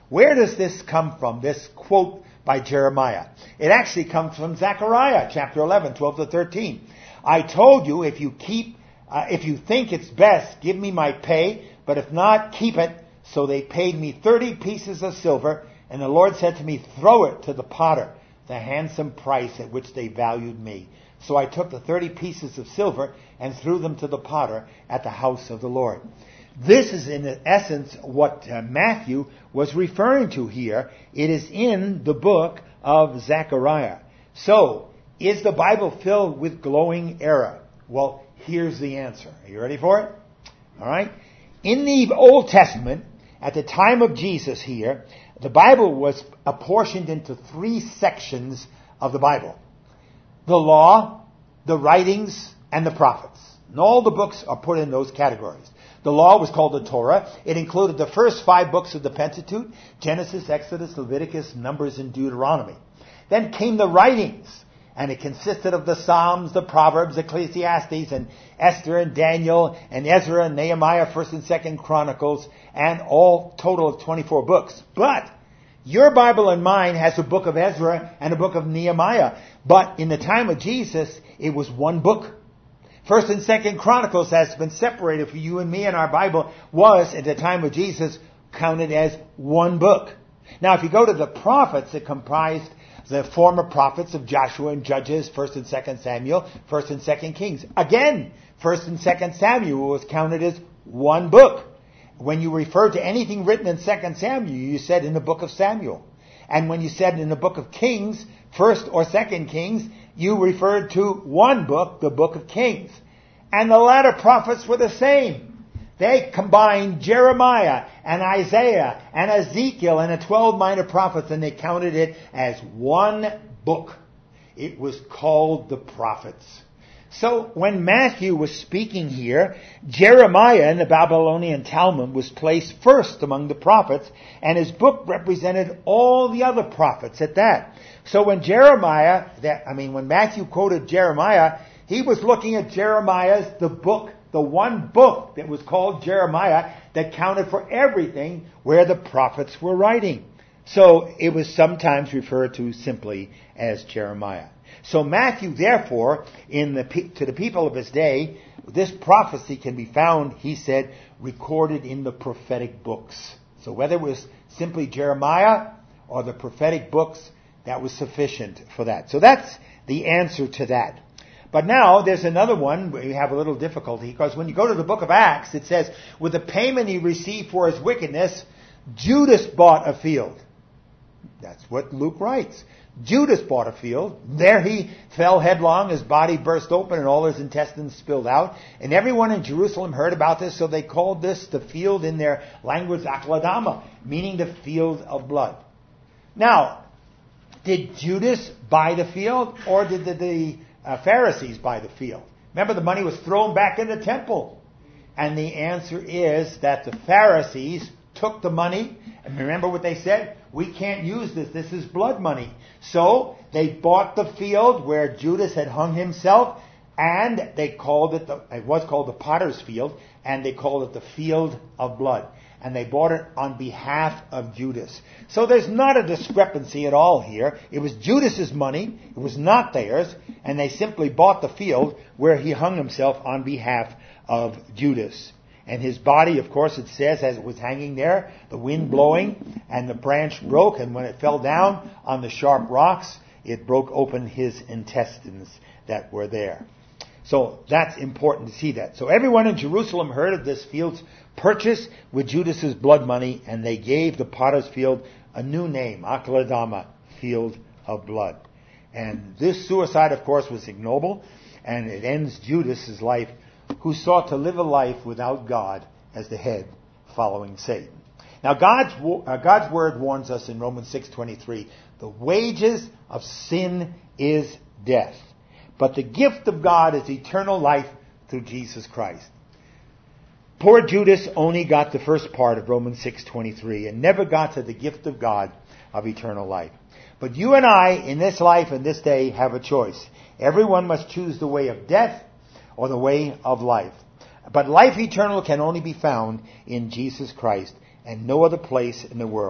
[SPEAKER 1] Where does this come from, this quote by Jeremiah? It actually comes from Zechariah, chapter eleven, twelve to thirteen. I told you, if you keep, uh, if you think it's best, give me my pay, but if not, keep it. So they paid me thirty pieces of silver, and the Lord said to me, throw it to the potter, the handsome price at which they valued me. So I took the thirty pieces of silver and threw them to the potter at the house of the Lord. This is in essence what uh, Matthew was referring to here. It is in the book of Zechariah. So, is the Bible filled with glowing error? Well, here's the answer. Are you ready for it? All right. In the Old Testament, at the time of Jesus here, the Bible was apportioned into three sections of the Bible. The law, the writings, and the prophets. And all the books are put in those categories. The law was called the Torah. It included the first five books of the Pentateuch: Genesis, Exodus, Leviticus, Numbers, and Deuteronomy. Then came the writings, and it consisted of the Psalms, the Proverbs, Ecclesiastes, and Esther, and Daniel, and Ezra, and Nehemiah, First and Second Chronicles, and all total of twenty-four books. But your Bible and mine has a book of Ezra and a book of Nehemiah. But in the time of Jesus, it was one book. First and Second Chronicles has been separated for you and me, and our Bible was, at the time of Jesus, counted as one book. Now, if you go to the prophets, it comprised the former prophets of Joshua and Judges, First and Second Samuel, First and Second Kings. Again, First and Second Samuel was counted as one book. When you referred to anything written in Second Samuel, you said in the book of Samuel. And when you said in the book of Kings, First or Second Kings, you referred to one book, the book of Kings. And the latter prophets were the same. They combined Jeremiah and Isaiah and Ezekiel and the twelve minor prophets, and they counted it as one book. It was called the prophets. So when Matthew was speaking here, Jeremiah in the Babylonian Talmud was placed first among the prophets, and his book represented all the other prophets at that. So when Jeremiah, that, I mean, when Matthew quoted Jeremiah, he was looking at Jeremiah's, the book, the one book that was called Jeremiah, that counted for everything where the prophets were writing. So it was sometimes referred to simply as Jeremiah. So Matthew, therefore, in the, to the people of his day, this prophecy can be found, he said, recorded in the prophetic books. So whether it was simply Jeremiah or the prophetic books, that was sufficient for that. So that's the answer to that. But now there's another one where you have a little difficulty, because when you go to the book of Acts, it says, with the payment he received for his wickedness, Judas bought a field. That's what Luke writes. Judas bought a field. There he fell headlong. His body burst open and all his intestines spilled out. And everyone in Jerusalem heard about this, so they called this the field in their language Akladama, meaning the field of blood. Now, did Judas buy the field, or did the, the uh, Pharisees buy the field? Remember, the money was thrown back in the temple. And the answer is that the Pharisees took the money, and remember what they said? We can't use this. This is blood money. So they bought the field where Judas had hung himself, and they called it, the, it was called the Potter's Field, and they called it the Field of Blood. And they bought it on behalf of Judas. So there's not a discrepancy at all here. It was Judas's money. It was not theirs. And they simply bought the field where he hung himself on behalf of Judas. And his body, of course, it says, as it was hanging there, the wind blowing, and the branch broke, and when it fell down on the sharp rocks, it broke open his intestines that were there. So that's important to see that. So everyone in Jerusalem heard of this field's purchase with Judas's blood money, and they gave the potter's field a new name, Akladama, field of blood. And this suicide, of course, was ignoble, and it ends Judas's life, who sought to live a life without God as the head, following Satan. Now, God's uh, God's word warns us in Romans six twenty-three, the wages of sin is death, but the gift of God is eternal life through Jesus Christ. Poor Judas only got the first part of Romans six twenty-three and never got to the gift of God of eternal life. But you and I, in this life and this day, have a choice. Everyone must choose the way of death or the way of life. But life eternal can only be found in Jesus Christ and no other place in the world.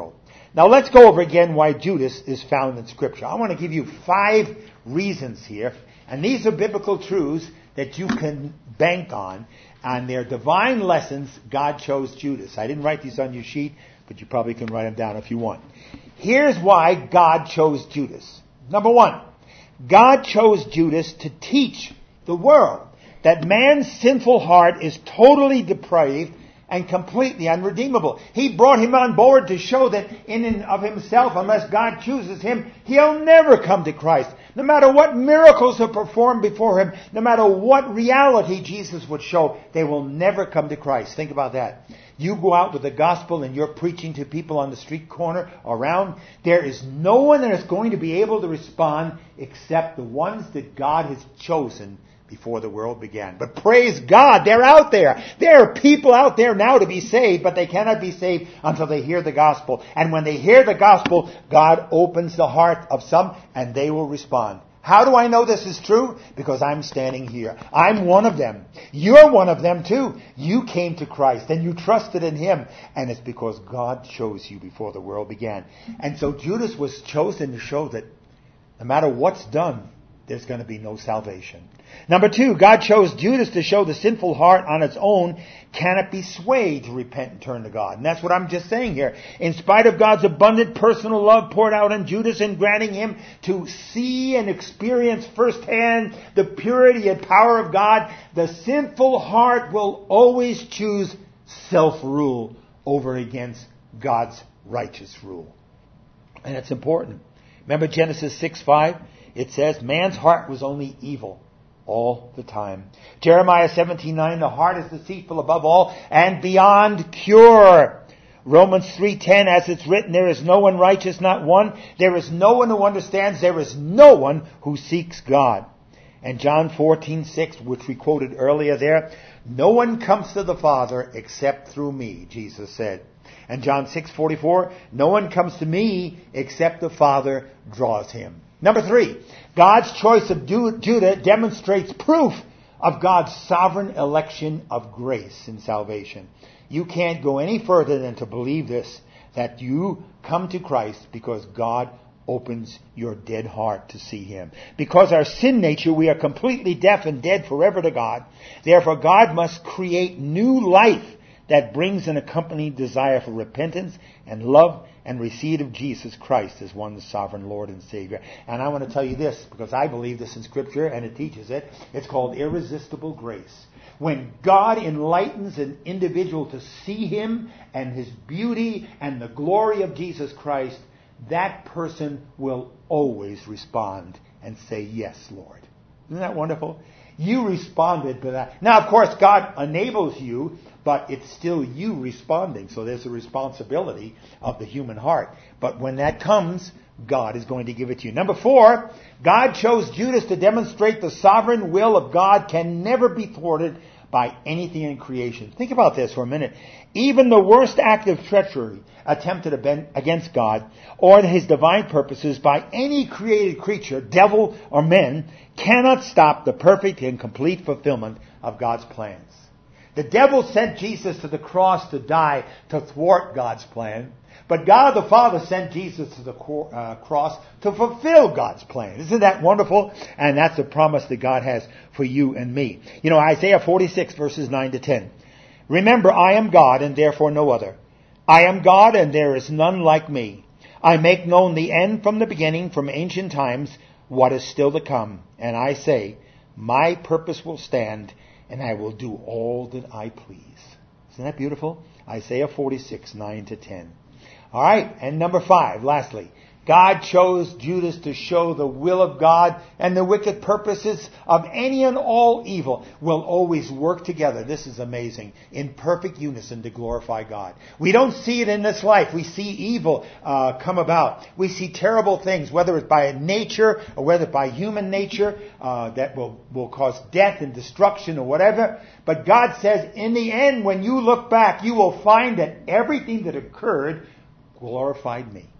[SPEAKER 1] Now let's go over again why Judas is found in Scripture. I want to give you five reasons here, and these are biblical truths that you can bank on, and they're divine lessons. God chose Judas. I didn't write these on your sheet, but you probably can write them down if you want. Here's why God chose Judas. Number one, God chose Judas to teach the world that man's sinful heart is totally depraved and completely unredeemable. He brought him on board to show that in and of himself, unless God chooses him, he'll never come to Christ. No matter what miracles are performed before him, no matter what reality Jesus would show, they will never come to Christ. Think about that. You go out with the gospel and you're preaching to people on the street corner around, there is no one that is going to be able to respond except the ones that God has chosen before the world began. But praise God, they're out there. There are people out there now to be saved, but they cannot be saved until they hear the gospel. And when they hear the gospel, God opens the heart of some and they will respond. How do I know this is true? Because I'm standing here. I'm one of them. You're one of them too. You came to Christ and you trusted in Him. And it's because God chose you before the world began. And so Judas was chosen to show that no matter what's done, there's going to be no salvation. Number two, God chose Judas to show the sinful heart on its own cannot be swayed to repent and turn to God. And that's what I'm just saying here. In spite of God's abundant personal love poured out on Judas and granting him to see and experience firsthand the purity and power of God, the sinful heart will always choose self-rule over against God's righteous rule. And it's important. Remember Genesis six five? It says, man's heart was only evil all the time. Jeremiah seventeen nine, the heart is deceitful above all and beyond cure. Romans three ten, as it's written, there is no one righteous, not one. There is no one who understands. There is no one who seeks God. And John fourteen six, which we quoted earlier there, no one comes to the Father except through me, Jesus said. And John six forty-four, no one comes to me except the Father draws him. Number three, God's choice of Judah demonstrates proof of God's sovereign election of grace in salvation. You can't go any further than to believe this, that you come to Christ because God opens your dead heart to see Him. Because our sin nature, we are completely deaf and dead forever to God. Therefore, God must create new life that brings an accompanied desire for repentance and love and receipt of Jesus Christ as one sovereign Lord and Savior. And I want to tell you this, because I believe this in Scripture and it teaches it. It's called irresistible grace. When God enlightens an individual to see Him and His beauty and the glory of Jesus Christ, that person will always respond and say, yes, Lord. Isn't that wonderful? You responded to that. Now, of course, God enables you, but it's still you responding. So there's a responsibility of the human heart. But when that comes, God is going to give it to you. Number four, God chose Judas to demonstrate the sovereign will of God can never be thwarted by anything in creation. Think about this for a minute. Even the worst act of treachery attempted against God or His divine purposes by any created creature, devil or men, cannot stop the perfect and complete fulfillment of God's plans. The devil sent Jesus to the cross to die to thwart God's plan. But God the Father sent Jesus to the uh, cross to fulfill God's plan. Isn't that wonderful? And that's the promise that God has for you and me. You know, Isaiah forty-six verses nine to ten. Remember, I am God and therefore no other. I am God and there is none like me. I make known the end from the beginning, from ancient times, what is still to come. And I say, my purpose will stand and I will do all that I please. Isn't that beautiful? Isaiah forty-six, nine to ten. All right, and number five, lastly, God chose Judas to show the will of God, and the wicked purposes of any and all evil will always work together. This is amazing. In perfect unison to glorify God. We don't see it in this life. We see evil uh, come about. We see terrible things, whether it's by nature or whether it's by human nature, uh, that will, will cause death and destruction or whatever. But God says, in the end, when you look back, you will find that everything that occurred glorified me.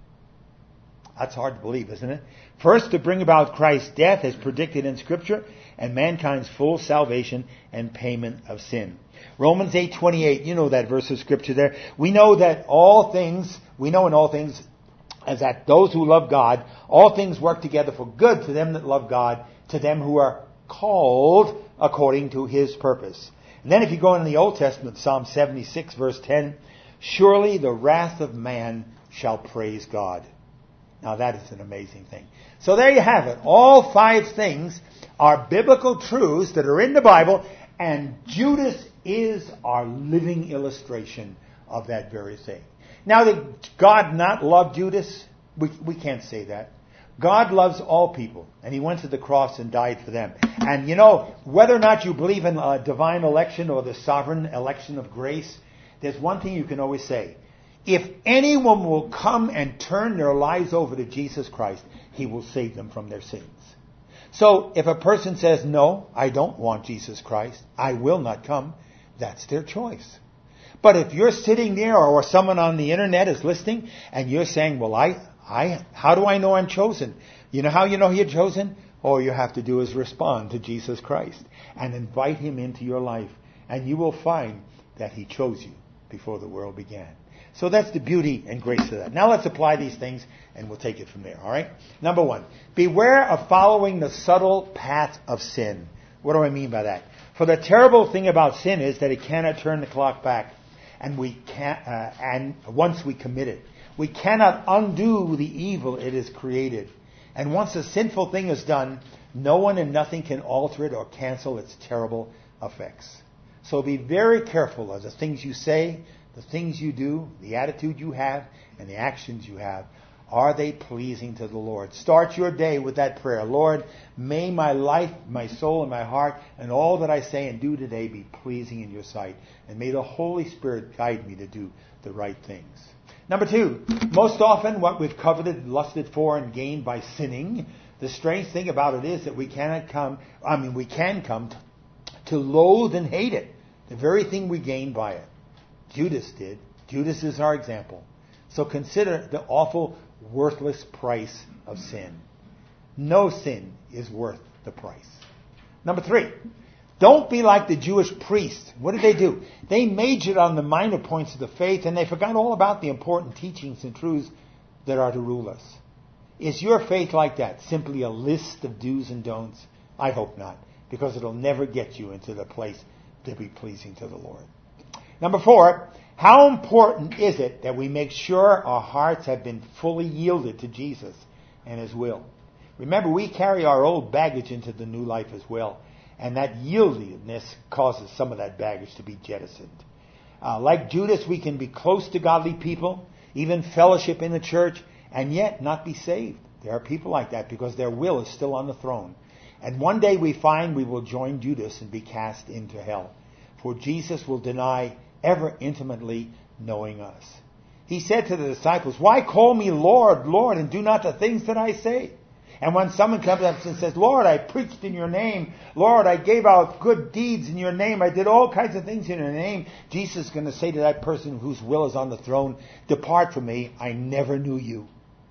[SPEAKER 1] That's hard to believe, isn't it? First, to bring about Christ's death as predicted in Scripture, and mankind's full salvation and payment of sin. Romans eight twenty-eight, you know that verse of Scripture there. We know that all things, we know in all things is that those who love God, all things work together for good to them that love God, to them who are called according to His purpose. And then if you go in the Old Testament, Psalm seventy-six verse ten, surely the wrath of man shall praise God. Now that is an amazing thing. So there you have it. All five things are biblical truths that are in the Bible, and Judas is our living illustration of that very thing. Now, did God not love Judas? We, we can't say that. God loves all people, and He went to the cross and died for them. And you know, whether or not you believe in uh, divine election or the sovereign election of grace, there's one thing you can always say. If anyone will come and turn their lives over to Jesus Christ, He will save them from their sins. So, if a person says, no, I don't want Jesus Christ, I will not come, that's their choice. But if you're sitting there, or someone on the internet is listening, and you're saying, well, I, I, how do I know I'm chosen? You know how you know you're chosen? All you have to do is respond to Jesus Christ and invite Him into your life, and you will find that He chose you before the world began. So that's the beauty and grace of that. Now let's apply these things, and we'll take it from there, all right? Number one, beware of following the subtle path of sin. What do I mean by that? For the terrible thing about sin is that it cannot turn the clock back. And we can't, uh, and once we commit it, we cannot undo the evil it has created. And once a sinful thing is done, no one and nothing can alter it or cancel its terrible effects. So be very careful of the things you say, the things you do, the attitude you have, and the actions you have. Are they pleasing to the Lord? Start your day with that prayer. Lord, may my life, my soul, and my heart, and all that I say and do today be pleasing in your sight. And may the Holy Spirit guide me to do the right things. Number two, most often what we've coveted, lusted for, and gained by sinning, the strange thing about it is that we cannot come, I mean, we can come to, to loathe and hate it. The very thing we gain by it. Judas did. Judas is our example. So consider the awful, worthless price of sin. No sin is worth the price. Number three, don't be like the Jewish priests. What did they do? They majored on the minor points of the faith, and they forgot all about the important teachings and truths that are to rule us. Is your faith like that? Simply a list of do's and don'ts? I hope not, because it'll never get you into the place to be pleasing to the Lord. Number four, how important is it that we make sure our hearts have been fully yielded to Jesus and His will? Remember, we carry our old baggage into the new life as well, and that yieldedness causes some of that baggage to be jettisoned. Uh, like Judas, we can be close to godly people, even fellowship in the church, and yet not be saved. There are people like that because their will is still on the throne. And one day we find we will join Judas and be cast into hell. For Jesus will deny ever intimately knowing us. He said to the disciples, why call me Lord, Lord, and do not the things that I say? And when someone comes up and says, Lord, I preached in your name. Lord, I gave out good deeds in your name. I did all kinds of things in your name. Jesus is going to say to that person whose will is on the throne, depart from me, I never knew you.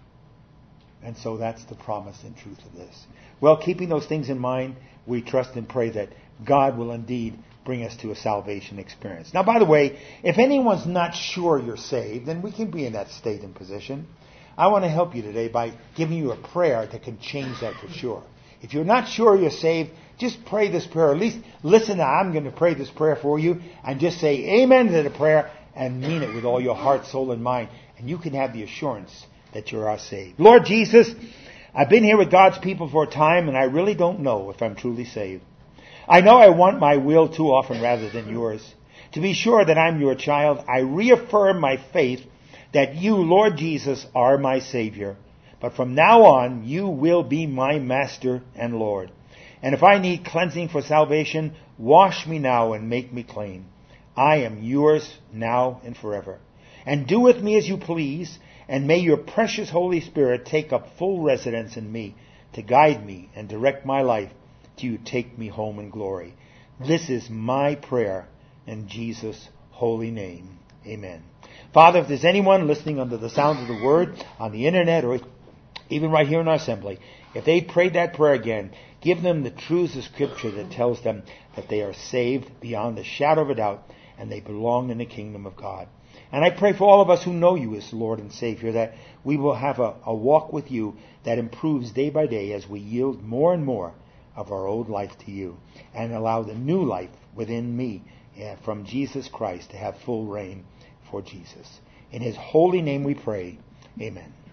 [SPEAKER 1] And so that's the promise and truth of this. Well, keeping those things in mind, we trust and pray that God will indeed bring us to a salvation experience. Now, by the way, if anyone's not sure you're saved, then we can be in that state and position. I want to help you today by giving you a prayer that can change that for sure. If you're not sure you're saved, just pray this prayer. At least listen to, I'm going to pray this prayer for you, and just say amen to the prayer and mean it with all your heart, soul, and mind. And you can have the assurance that you are saved. Lord Jesus, I've been here with God's people for a time, and I really don't know if I'm truly saved. I know I want my will too often rather than yours. To be sure that I'm your child, I reaffirm my faith that you, Lord Jesus, are my Savior. But from now on, you will be my Master and Lord. And if I need cleansing for salvation, wash me now and make me clean. I am yours now and forever. And do with me as you please, and may your precious Holy Spirit take up full residence in me to guide me and direct my life till you take me home in glory. This is my prayer in Jesus' holy name. Amen. Father, if there's anyone listening under the sound of the word on the internet or even right here in our assembly, if they prayed that prayer again, give them the truths of Scripture that tells them that they are saved beyond the shadow of a doubt and they belong in the kingdom of God. And I pray for all of us who know you as Lord and Savior, that we will have a, a walk with you that improves day by day as we yield more and more of our old life to you and allow the new life within me uh, from Jesus Christ to have full reign for Jesus. In his holy name we pray. Amen.